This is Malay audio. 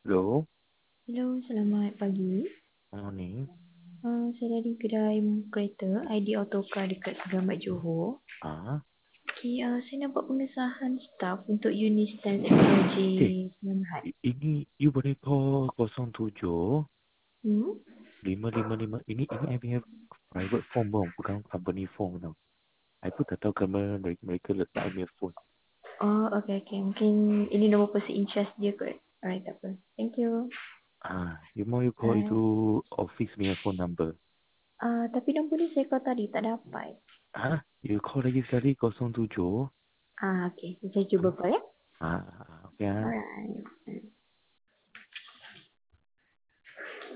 Hello, Hello, selamat pagi. morning. Saya dari kedai kereta ID Autocar dekat Segambat Johor. Ah, Okay, saya nampak pengesahan staff untuk unit stand teknologi okay. Semangat. Ini you boleh call 07 Hmm? 555. Ini I punya private phone bang, bukan company phone tau. I pun tak tahu kenapa mereka letak I punya phone. Oh, okay. Mungkin ini nombor person in charge dia kot. Alright, tak apa. Thank you. You mau you call itu Alright. office punya phone number. Tapi nombor ni saya call tadi tak dapat. You call lagi sekali 07. Okay. Saya cuba call ya. Okay. Alright.